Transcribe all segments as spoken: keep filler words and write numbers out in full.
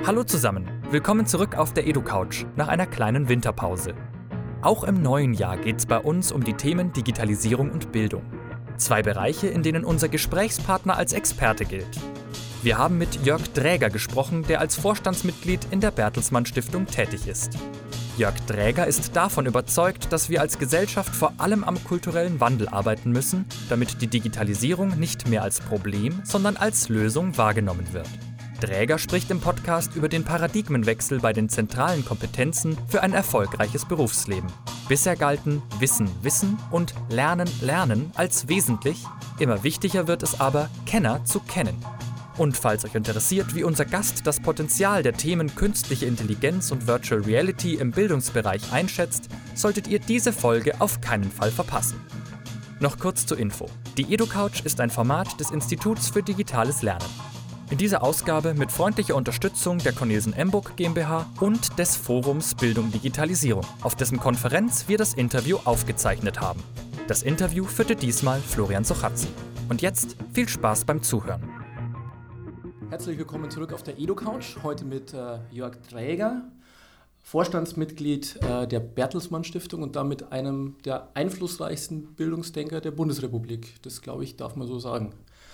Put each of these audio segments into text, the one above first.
Hallo zusammen, willkommen zurück auf der EduCouch nach einer kleinen Winterpause. Auch im neuen Jahr geht es bei uns um die Themen Digitalisierung und Bildung. Zwei Bereiche, in denen unser Gesprächspartner als Experte gilt. Wir haben mit Jörg Dräger gesprochen, der als Vorstandsmitglied in der Bertelsmann Stiftung tätig ist. Jörg Dräger ist davon überzeugt, dass wir als Gesellschaft vor allem am kulturellen Wandel arbeiten müssen, damit die Digitalisierung nicht mehr als Problem, sondern als Lösung wahrgenommen wird. Dräger spricht im Podcast über den Paradigmenwechsel bei den zentralen Kompetenzen für ein erfolgreiches Berufsleben. Bisher galten Wissen, Wissen und Lernen, Lernen als wesentlich. Immer wichtiger wird es aber, Kenner zu kennen. Und falls euch interessiert, wie unser Gast das Potenzial der Themen künstliche Intelligenz und Virtual Reality im Bildungsbereich einschätzt, solltet ihr diese Folge auf keinen Fall verpassen. Noch kurz zur Info. Die EduCouch ist ein Format des Instituts für digitales Lernen. In dieser Ausgabe mit freundlicher Unterstützung der Cornelsen Emburg GmbH und des Forums Bildung Digitalisierung, auf dessen Konferenz wir das Interview aufgezeichnet haben. Das Interview führte diesmal Florian Sochazzi. Und jetzt viel Spaß beim Zuhören. Herzlich willkommen zurück auf der EduCouch, heute mit äh, Jörg Dräger, Vorstandsmitglied äh, der Bertelsmann Stiftung und damit einem der einflussreichsten Bildungsdenker der Bundesrepublik. Das, glaube ich, darf man so sagen.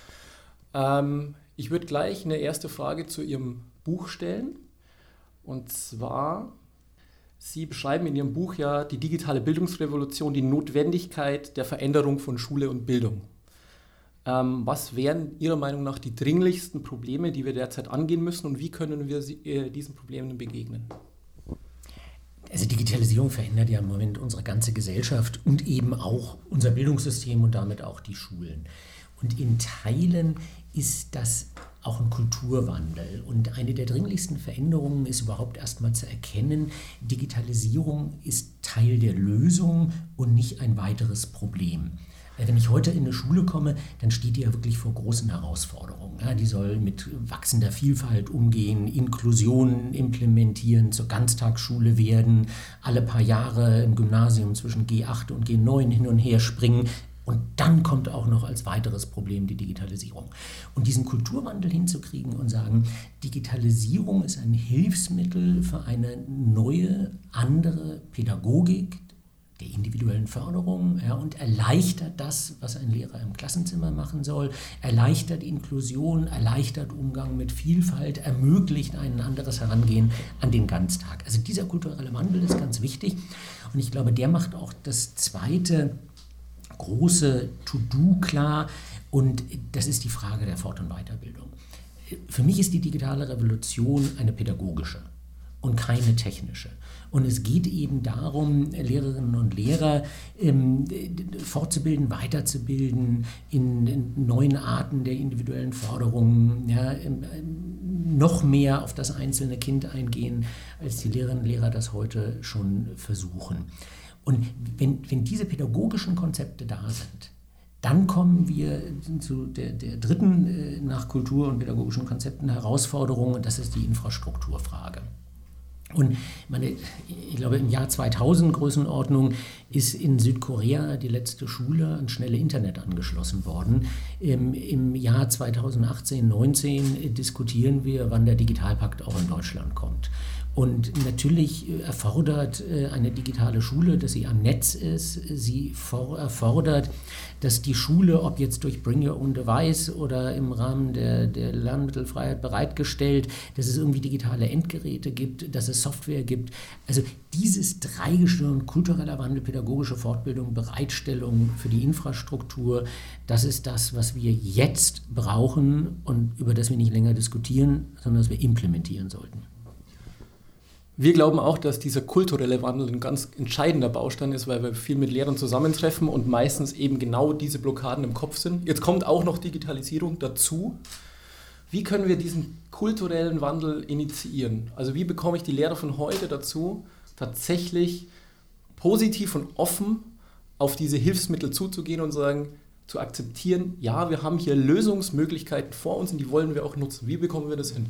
Ähm, ich würde gleich eine erste Frage zu Ihrem Buch stellen. Und zwar, Sie beschreiben in Ihrem Buch ja die digitale Bildungsrevolution, die Notwendigkeit der Veränderung von Schule und Bildung. Ähm, was wären Ihrer Meinung nach die dringlichsten Probleme, die wir derzeit angehen müssen und wie können wir sie, äh, diesen Problemen begegnen? Also Digitalisierung verändert ja im Moment unsere ganze Gesellschaft und eben auch unser Bildungssystem und damit auch die Schulen. Und in Teilen ist das auch ein Kulturwandel. Und eine der dringlichsten Veränderungen ist überhaupt erstmal zu erkennen, Digitalisierung ist Teil der Lösung und nicht ein weiteres Problem. Wenn ich heute in eine Schule komme, dann steht die ja wirklich vor großen Herausforderungen. Ja, die soll mit wachsender Vielfalt umgehen, Inklusion implementieren, zur Ganztagsschule werden, alle paar Jahre im Gymnasium zwischen G acht und G neun hin und her springen. Und dann kommt auch noch als weiteres Problem die Digitalisierung. Und diesen Kulturwandel hinzukriegen und sagen, Digitalisierung ist ein Hilfsmittel für eine neue, andere Pädagogik der individuellen Förderung, ja, und erleichtert das, was ein Lehrer im Klassenzimmer machen soll, erleichtert Inklusion, erleichtert Umgang mit Vielfalt, ermöglicht ein anderes Herangehen an den Ganztag. Also dieser kulturelle Wandel ist ganz wichtig und ich glaube, der macht auch das zweite große To-Do klar und das ist die Frage der Fort- und Weiterbildung. Für mich ist die digitale Revolution eine pädagogische und keine technische. Und es geht eben darum, Lehrerinnen und Lehrer ähm, fortzubilden, weiterzubilden in, in neuen Arten der individuellen Förderung, ja, ähm, noch mehr auf das einzelne Kind eingehen, als die Lehrerinnen und Lehrer das heute schon versuchen. Und wenn, wenn diese pädagogischen Konzepte da sind, dann kommen wir zu der, der dritten äh, nach Kultur- und pädagogischen Konzepten Herausforderung, und das ist die Infrastrukturfrage. Und meine, ich glaube, im Jahr zweitausend Größenordnung ist in Südkorea die letzte Schule an schnelle Internet angeschlossen worden. Im, im Jahr zweitausendachtzehn neunzehn diskutieren wir, wann der Digitalpakt auch in Deutschland kommt. Und natürlich erfordert eine digitale Schule, dass sie am Netz ist. Sie erfordert, dass die Schule, ob jetzt durch Bring Your Own Device oder im Rahmen der, der Lernmittelfreiheit bereitgestellt, dass es irgendwie digitale Endgeräte gibt, dass es Software gibt. Also dieses Dreigestirn, kultureller Wandel, pädagogische Fortbildung, Bereitstellung für die Infrastruktur, das ist das, was wir jetzt brauchen und über das wir nicht länger diskutieren, sondern das wir implementieren sollten. Wir glauben auch, dass dieser kulturelle Wandel ein ganz entscheidender Baustein ist, weil wir viel mit Lehrern zusammentreffen und meistens eben genau diese Blockaden im Kopf sind. Jetzt kommt auch noch Digitalisierung dazu. Wie können wir diesen kulturellen Wandel initiieren? Also wie bekomme ich die Lehrer von heute dazu, tatsächlich positiv und offen auf diese Hilfsmittel zuzugehen und sagen, zu akzeptieren, ja, wir haben hier Lösungsmöglichkeiten vor uns und die wollen wir auch nutzen. Wie bekommen wir das hin?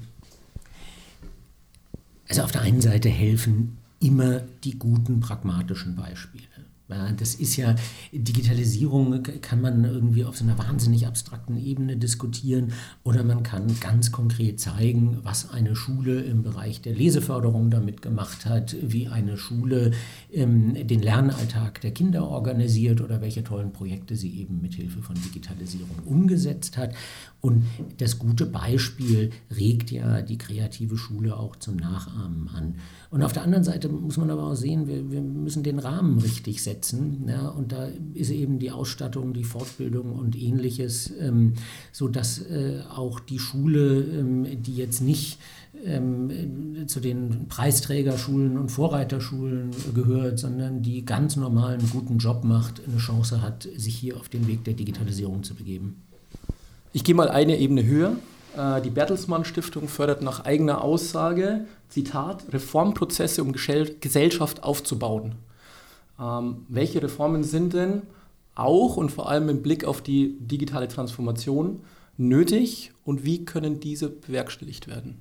Also auf der einen Seite helfen immer die guten, pragmatischen Beispiele. Ja, das ist ja, Digitalisierung kann man irgendwie auf so einer wahnsinnig abstrakten Ebene diskutieren oder man kann ganz konkret zeigen, was eine Schule im Bereich der Leseförderung damit gemacht hat, wie eine Schule ähm, den Lernalltag der Kinder organisiert oder welche tollen Projekte sie eben mit Hilfe von Digitalisierung umgesetzt hat. Und das gute Beispiel regt ja die kreative Schule auch zum Nachahmen an. Und auf der anderen Seite muss man aber auch sehen, wir, wir müssen den Rahmen richtig setzen. Ja, und da ist eben die Ausstattung, die Fortbildung und Ähnliches, ähm, sodass äh, auch die Schule, ähm, die jetzt nicht ähm, zu den Preisträgerschulen und Vorreiterschulen gehört, sondern die ganz normalen guten Job macht, eine Chance hat, sich hier auf den Weg der Digitalisierung zu begeben. Ich gehe mal eine Ebene höher. Die Bertelsmann Stiftung fördert nach eigener Aussage, Zitat, Reformprozesse, um Gesellschaft aufzubauen. Ähm, welche Reformen sind denn auch und vor allem im Blick auf die digitale Transformation nötig und wie können diese bewerkstelligt werden?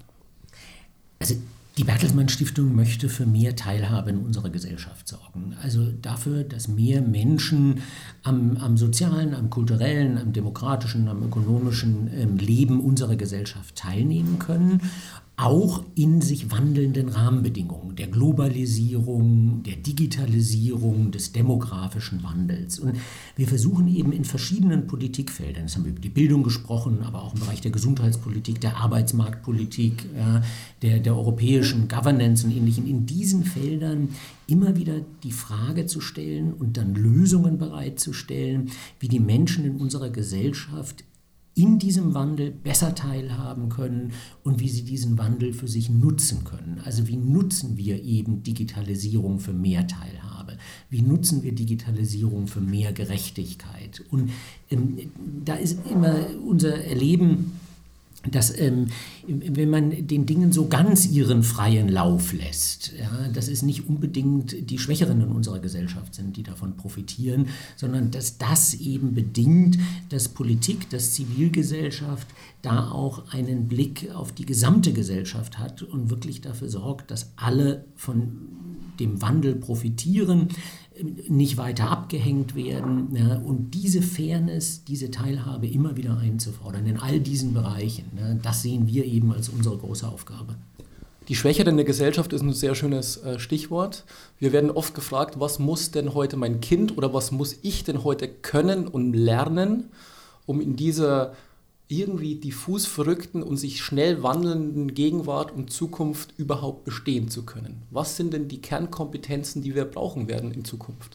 Also die Bertelsmann Stiftung möchte für mehr Teilhabe in unserer Gesellschaft sorgen. Also dafür, dass mehr Menschen am, am sozialen, am kulturellen, am demokratischen, am ökonomischen ähm, Leben unserer Gesellschaft teilnehmen können. Auch in sich wandelnden Rahmenbedingungen der Globalisierung, der Digitalisierung, des demografischen Wandels. Und wir versuchen eben in verschiedenen Politikfeldern, jetzt haben wir über die Bildung gesprochen, aber auch im Bereich der Gesundheitspolitik, der Arbeitsmarktpolitik, ja, der, der europäischen Governance und Ähnlichem, in diesen Feldern immer wieder die Frage zu stellen und dann Lösungen bereitzustellen, wie die Menschen in unserer Gesellschaft in diesem Wandel besser teilhaben können und wie sie diesen Wandel für sich nutzen können. Also wie nutzen wir eben Digitalisierung für mehr Teilhabe? Wie nutzen wir Digitalisierung für mehr Gerechtigkeit? Und ähm, da ist immer unser Erleben, dass ähm, wenn man den Dingen so ganz ihren freien Lauf lässt, ja, dass es nicht unbedingt die Schwächeren in unserer Gesellschaft sind, die davon profitieren, sondern dass das eben bedingt, dass Politik, dass Zivilgesellschaft da auch einen Blick auf die gesamte Gesellschaft hat und wirklich dafür sorgt, dass alle von dem Wandel profitieren, nicht weiter abgehängt werden, ja, und diese Fairness, diese Teilhabe immer wieder einzufordern in all diesen Bereichen. Ja, das sehen wir eben als unsere große Aufgabe. Die Schwächeren der Gesellschaft ist ein sehr schönes äh, Stichwort. Wir werden oft gefragt, was muss denn heute mein Kind oder was muss ich denn heute können und lernen, um in dieser irgendwie diffus verrückten und sich schnell wandelnden Gegenwart und Zukunft überhaupt bestehen zu können. Was sind denn die Kernkompetenzen, die wir brauchen werden in Zukunft?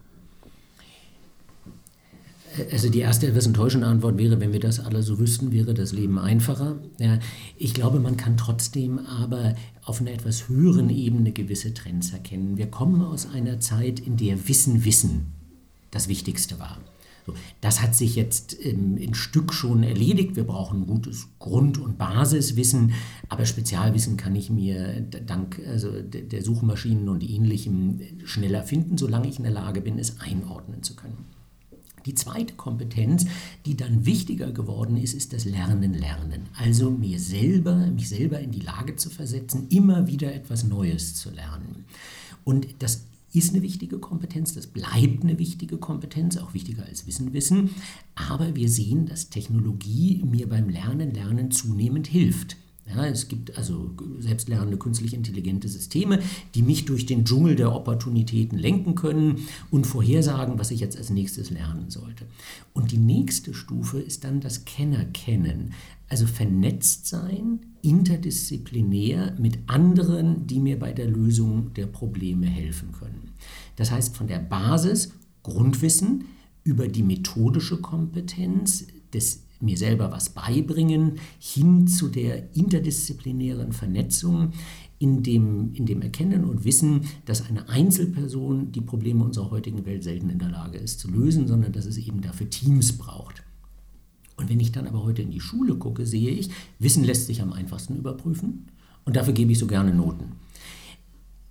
Also die erste etwas enttäuschende Antwort wäre, wenn wir das alle so wüssten, wäre das Leben einfacher. Ja, ich glaube, man kann trotzdem aber auf einer etwas höheren Ebene gewisse Trends erkennen. Wir kommen aus einer Zeit, in der Wissen, Wissen das Wichtigste war. Das hat sich jetzt ähm, ein Stück schon erledigt. Wir brauchen gutes Grund- und Basiswissen, aber Spezialwissen kann ich mir dank also der Suchmaschinen und Ähnlichem schneller finden, solange ich in der Lage bin, es einordnen zu können. Die zweite Kompetenz, die dann wichtiger geworden ist, ist das Lernen, Lernen. Also mir selber, mich selber in die Lage zu versetzen, immer wieder etwas Neues zu lernen. Und das ist eine wichtige Kompetenz, das bleibt eine wichtige Kompetenz, auch wichtiger als Wissen, Wissen. Aber wir sehen, dass Technologie mir beim Lernen, Lernen zunehmend hilft. Ja, es gibt also selbstlernende, künstlich intelligente Systeme, die mich durch den Dschungel der Opportunitäten lenken können und vorhersagen, was ich jetzt als nächstes lernen sollte. Und die nächste Stufe ist dann das Kennerkennen, also vernetzt sein, interdisziplinär mit anderen, die mir bei der Lösung der Probleme helfen können. Das heißt, von der Basis, Grundwissen, über die methodische Kompetenz des mir selber was beibringen, hin zu der interdisziplinären Vernetzung, in dem, in dem Erkennen und Wissen, dass eine Einzelperson die Probleme unserer heutigen Welt selten in der Lage ist zu lösen, sondern dass es eben dafür Teams braucht. Und wenn ich dann aber heute in die Schule gucke, sehe ich, Wissen lässt sich am einfachsten überprüfen und dafür gebe ich so gerne Noten.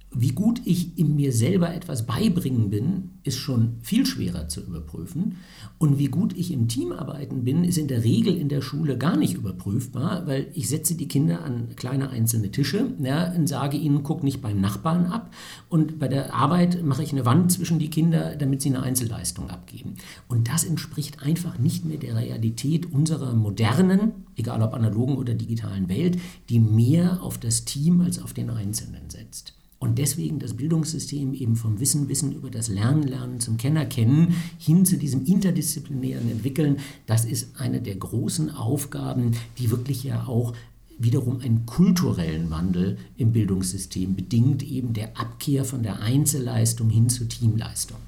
Wie gut ich in mir selber etwas beibringen bin, ist schon viel schwerer zu überprüfen. Und wie gut ich im Teamarbeiten bin, ist in der Regel in der Schule gar nicht überprüfbar, weil ich setze die Kinder an kleine einzelne Tische, ja, und sage ihnen, guck nicht beim Nachbarn ab. Und bei der Arbeit mache ich eine Wand zwischen die Kinder, damit sie eine Einzelleistung abgeben. Und das entspricht einfach nicht mehr der Realität unserer modernen, egal ob analogen oder digitalen Welt, die mehr auf das Team als auf den Einzelnen setzt. Und deswegen das Bildungssystem eben vom Wissen, Wissen über das Lernen, Lernen zum Kenner, Kennen hin zu diesem interdisziplinären Entwickeln, das ist eine der großen Aufgaben, die wirklich ja auch wiederum einen kulturellen Wandel im Bildungssystem bedingt, eben der Abkehr von der Einzelleistung hin zur Teamleistung.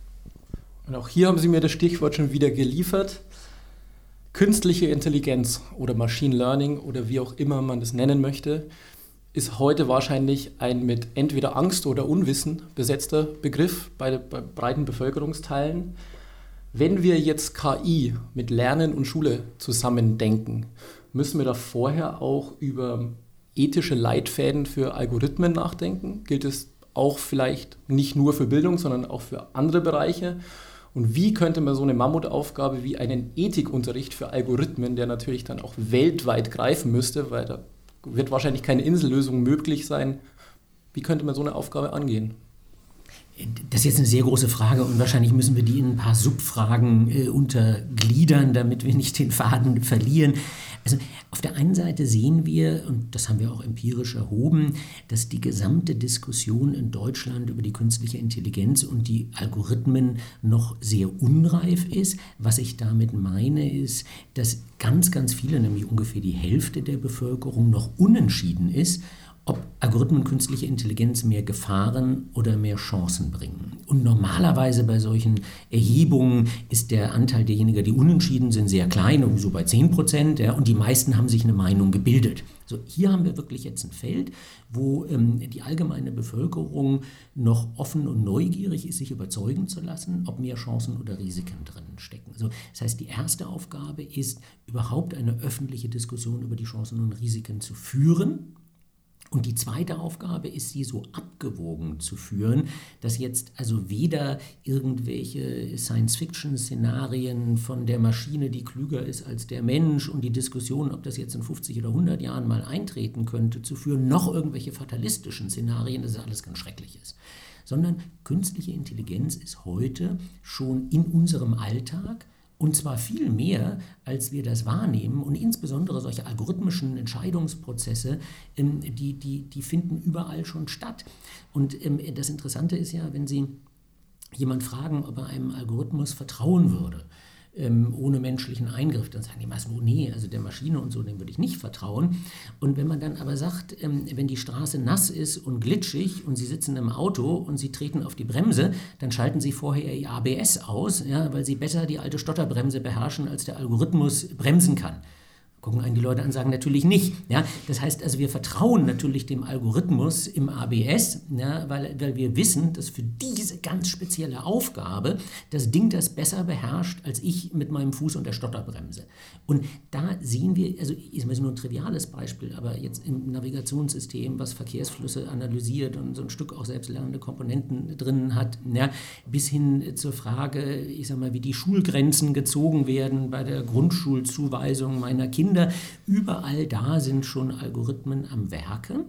Und auch hier haben Sie mir das Stichwort schon wieder geliefert. Künstliche Intelligenz oder Machine Learning oder wie auch immer man das nennen möchte, ist heute wahrscheinlich ein mit entweder Angst oder Unwissen besetzter Begriff bei, bei breiten Bevölkerungsteilen. Wenn wir jetzt K I mit Lernen und Schule zusammendenken, müssen wir da vorher auch über ethische Leitfäden für Algorithmen nachdenken? Gilt es auch vielleicht nicht nur für Bildung, sondern auch für andere Bereiche? Und wie könnte man so eine Mammutaufgabe wie einen Ethikunterricht für Algorithmen, der natürlich dann auch weltweit greifen müsste, weil da wird wahrscheinlich keine Insellösung möglich sein. Wie könnte man so eine Aufgabe angehen? Das ist jetzt eine sehr große Frage und wahrscheinlich müssen wir die in ein paar Subfragen äh, untergliedern, damit wir nicht den Faden verlieren. Also auf der einen Seite sehen wir, und das haben wir auch empirisch erhoben, dass die gesamte Diskussion in Deutschland über die künstliche Intelligenz und die Algorithmen noch sehr unreif ist. Was ich damit meine, ist, dass ganz, ganz viele, nämlich ungefähr die Hälfte der Bevölkerung, noch unentschieden ist, ob Algorithmen künstliche Intelligenz mehr Gefahren oder mehr Chancen bringen. Und normalerweise bei solchen Erhebungen ist der Anteil derjenigen, die unentschieden sind, sehr klein, so bei zehn Prozent, ja, und die meisten haben sich eine Meinung gebildet. So, hier haben wir wirklich jetzt ein Feld, wo ähm, die allgemeine Bevölkerung noch offen und neugierig ist, sich überzeugen zu lassen, ob mehr Chancen oder Risiken drin stecken. Also, das heißt, die erste Aufgabe ist, überhaupt eine öffentliche Diskussion über die Chancen und Risiken zu führen. Und die zweite Aufgabe ist, sie so abgewogen zu führen, dass jetzt also weder irgendwelche Science-Fiction-Szenarien von der Maschine, die klüger ist als der Mensch und die Diskussion, ob das jetzt in fünfzig oder hundert Jahren mal eintreten könnte, zu führen, noch irgendwelche fatalistischen Szenarien, dass alles ganz schrecklich ist. Sondern künstliche Intelligenz ist heute schon in unserem Alltag. Und zwar viel mehr, als wir das wahrnehmen. Und insbesondere solche algorithmischen Entscheidungsprozesse, ähm, die, die, die finden überall schon statt. Und ähm, das Interessante ist ja, wenn Sie jemanden fragen, ob er einem Algorithmus vertrauen würde, ähm, ohne menschlichen Eingriff, dann sagen die meisten, oh nee, also der Maschine und so, dem würde ich nicht vertrauen. Und wenn man dann aber sagt, ähm, wenn die Straße nass ist und glitschig und Sie sitzen im Auto und Sie treten auf die Bremse, dann schalten Sie vorher Ihr A B S aus, ja, weil Sie besser die alte Stotterbremse beherrschen, als der Algorithmus bremsen kann. Gucken einen die Leute an und sagen, natürlich nicht. Ja? Das heißt also, wir vertrauen natürlich dem Algorithmus im A B S, ja, weil, weil wir wissen, dass für diese ganz spezielle Aufgabe das Ding das besser beherrscht, als ich mit meinem Fuß und der Stotterbremse. Und da sehen wir, also ist nur ein triviales Beispiel, aber jetzt im Navigationssystem, was Verkehrsflüsse analysiert und so ein Stück auch selbstlernende Komponenten drin hat, ja, bis hin zur Frage, ich sag mal, wie die Schulgrenzen gezogen werden bei der Grundschulzuweisung meiner Kinder. Überall da sind schon Algorithmen am Werke.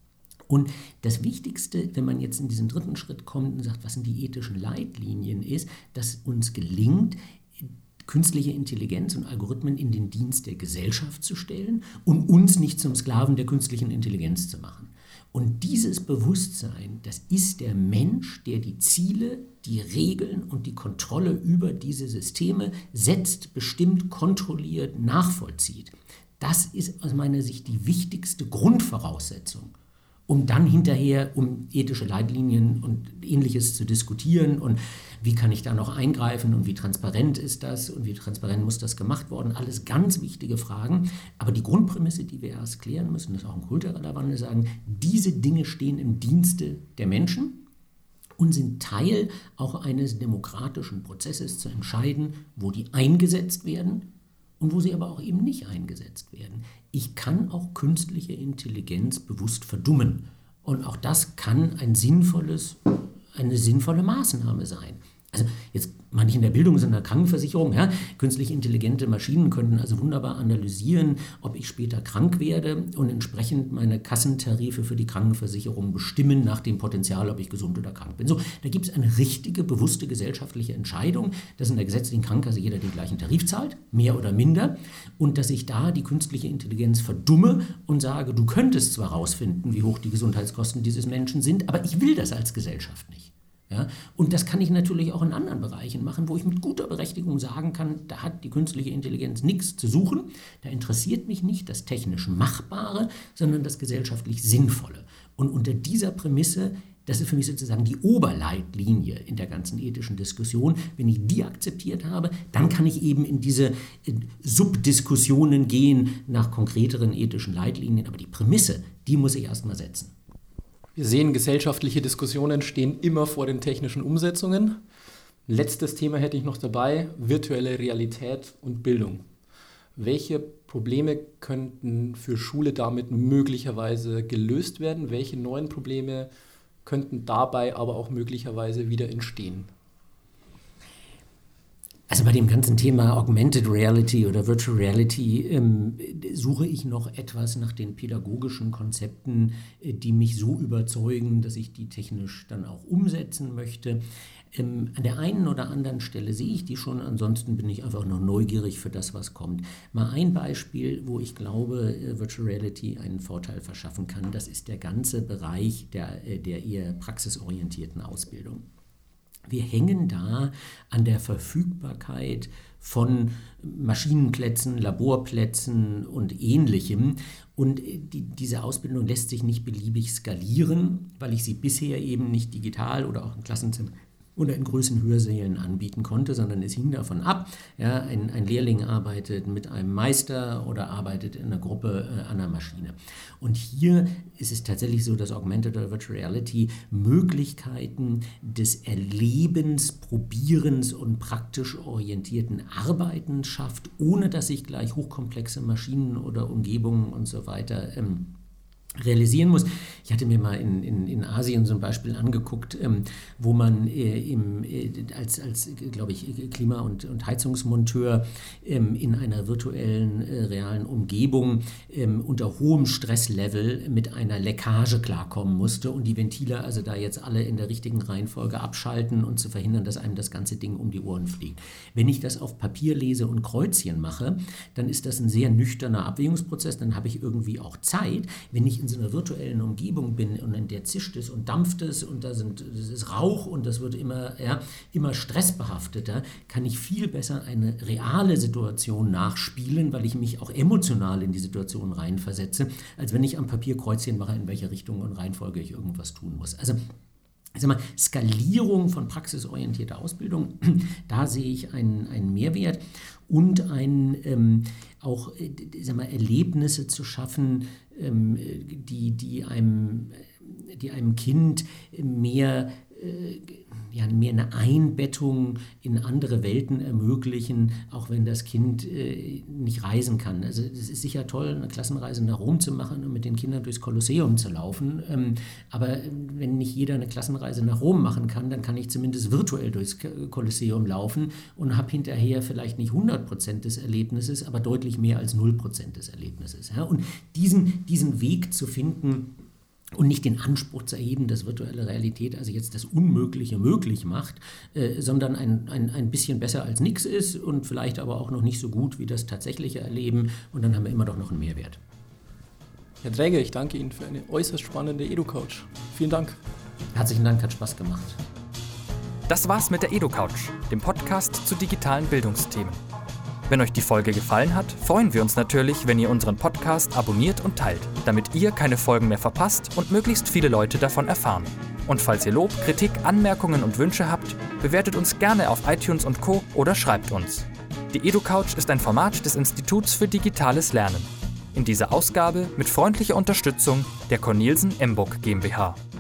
Und das Wichtigste, wenn man jetzt in diesen dritten Schritt kommt und sagt, was sind die ethischen Leitlinien, ist, dass uns gelingt, künstliche Intelligenz und Algorithmen in den Dienst der Gesellschaft zu stellen und uns nicht zum Sklaven der künstlichen Intelligenz zu machen. Und dieses Bewusstsein, das ist der Mensch, der die Ziele, die Regeln und die Kontrolle über diese Systeme setzt, bestimmt, kontrolliert, nachvollzieht. Das ist aus meiner Sicht die wichtigste Grundvoraussetzung, um dann hinterher um ethische Leitlinien und Ähnliches zu diskutieren und wie kann ich da noch eingreifen und wie transparent ist das und wie transparent muss das gemacht worden. Alles ganz wichtige Fragen, aber die Grundprämisse, die wir erst klären müssen, ist auch ein kultureller Wandel, sagen, diese Dinge stehen im Dienste der Menschen und sind Teil auch eines demokratischen Prozesses zu entscheiden, wo die eingesetzt werden und wo sie aber auch eben nicht eingesetzt werden. Ich kann auch künstliche Intelligenz bewusst verdummen. Und auch das kann ein sinnvolles, eine sinnvolle Maßnahme sein. Also jetzt mal nicht in der Bildung, sondern in der Krankenversicherung. Ja. Künstlich intelligente Maschinen könnten also wunderbar analysieren, ob ich später krank werde und entsprechend meine Kassentarife für die Krankenversicherung bestimmen nach dem Potenzial, ob ich gesund oder krank bin. So, da gibt es eine richtige, bewusste gesellschaftliche Entscheidung, dass in der gesetzlichen Krankenkasse jeder den gleichen Tarif zahlt, mehr oder minder, und dass ich da die künstliche Intelligenz verdumme und sage, du könntest zwar rausfinden, wie hoch die Gesundheitskosten dieses Menschen sind, aber ich will das als Gesellschaft nicht. Ja, und das kann ich natürlich auch in anderen Bereichen machen, wo ich mit guter Berechtigung sagen kann, da hat die künstliche Intelligenz nichts zu suchen. Da interessiert mich nicht das technisch Machbare, sondern das gesellschaftlich Sinnvolle. Und unter dieser Prämisse, das ist für mich sozusagen die Oberleitlinie in der ganzen ethischen Diskussion. Wenn ich die akzeptiert habe, dann kann ich eben in diese Subdiskussionen gehen nach konkreteren ethischen Leitlinien. Aber die Prämisse, die muss ich erstmal setzen. Wir sehen, gesellschaftliche Diskussionen stehen immer vor den technischen Umsetzungen. Letztes Thema hätte ich noch dabei, virtuelle Realität und Bildung. Welche Probleme könnten für Schule damit möglicherweise gelöst werden? Welche neuen Probleme könnten dabei aber auch möglicherweise wieder entstehen? Also bei dem ganzen Thema Augmented Reality oder Virtual Reality ähm, suche ich noch etwas nach den pädagogischen Konzepten, äh, die mich so überzeugen, dass ich die technisch dann auch umsetzen möchte. Ähm, an der einen oder anderen Stelle sehe ich die schon, ansonsten bin ich einfach noch neugierig für das, was kommt. Mal ein Beispiel, wo ich glaube, äh, Virtual Reality einen Vorteil verschaffen kann, das ist der ganze Bereich der, äh, der eher praxisorientierten Ausbildung. Wir hängen da an der Verfügbarkeit von Maschinenplätzen, Laborplätzen und Ähnlichem. Und die, diese Ausbildung lässt sich nicht beliebig skalieren, weil ich sie bisher eben nicht digital oder auch im Klassenzimmer oder in größeren Hörsälen anbieten konnte, sondern es hing davon ab, ja, ein, ein Lehrling arbeitet mit einem Meister oder arbeitet in einer Gruppe äh, an einer Maschine. Und hier ist es tatsächlich so, dass Augmented oder Virtual Reality Möglichkeiten des Erlebens, Probierens und praktisch orientierten Arbeitens schafft, ohne dass ich gleich hochkomplexe Maschinen oder Umgebungen und so weiter ähm, realisieren muss. Ich hatte mir mal in, in, in Asien so ein Beispiel angeguckt, ähm, wo man äh, im, äh, als, als glaube ich, Klima- und, und Heizungsmonteur ähm, in einer virtuellen, äh, realen Umgebung ähm, unter hohem Stresslevel mit einer Leckage klarkommen musste und die Ventile also da jetzt alle in der richtigen Reihenfolge abschalten und zu verhindern, dass einem das ganze Ding um die Ohren fliegt. Wenn ich das auf Papier lese und Kreuzchen mache, dann ist das ein sehr nüchterner Abwägungsprozess, dann habe ich irgendwie auch Zeit. Wenn ich in so einer virtuellen Umgebung bin und in der zischt es und dampft es und da sind, das ist Rauch und das wird immer, ja, immer stressbehafteter, kann ich viel besser eine reale Situation nachspielen, weil ich mich auch emotional in die Situation reinversetze, als wenn ich am Papier Kreuzchen mache, in welche Richtung und Reihenfolge ich irgendwas tun muss. Also ich sag mal, Skalierung von praxisorientierter Ausbildung, da sehe ich einen, einen Mehrwert und ein, ähm, auch ich sag mal, Erlebnisse zu schaffen, ähm, die, die, einem, die einem Kind mehr, äh, ja, mehr eine Einbettung in andere Welten ermöglichen, auch wenn das Kind äh, nicht reisen kann. Also es ist sicher toll, eine Klassenreise nach Rom zu machen und mit den Kindern durchs Kolosseum zu laufen. Ähm, aber wenn nicht jeder eine Klassenreise nach Rom machen kann, dann kann ich zumindest virtuell durchs Kolosseum laufen und habe hinterher vielleicht nicht hundert Prozent des Erlebnisses, aber deutlich mehr als null Prozent des Erlebnisses. Ja? Und diesen, diesen Weg zu finden, und nicht den Anspruch zu erheben, dass virtuelle Realität also jetzt das Unmögliche möglich macht, äh, sondern ein, ein, ein bisschen besser als nichts ist und vielleicht aber auch noch nicht so gut wie das tatsächliche Erleben. Und dann haben wir immer doch noch einen Mehrwert. Herr Dräger, ich danke Ihnen für eine äußerst spannende EduCouch. Vielen Dank. Herzlichen Dank, hat Spaß gemacht. Das war's mit der EduCouch, dem Podcast zu digitalen Bildungsthemen. Wenn euch die Folge gefallen hat, freuen wir uns natürlich, wenn ihr unseren Podcast abonniert und teilt, damit ihr keine Folgen mehr verpasst und möglichst viele Leute davon erfahren. Und falls ihr Lob, Kritik, Anmerkungen und Wünsche habt, bewertet uns gerne auf iTunes und Co. oder schreibt uns. Die EduCouch ist ein Format des Instituts für digitales Lernen. In dieser Ausgabe mit freundlicher Unterstützung der Cornelsen Emburg GmbH.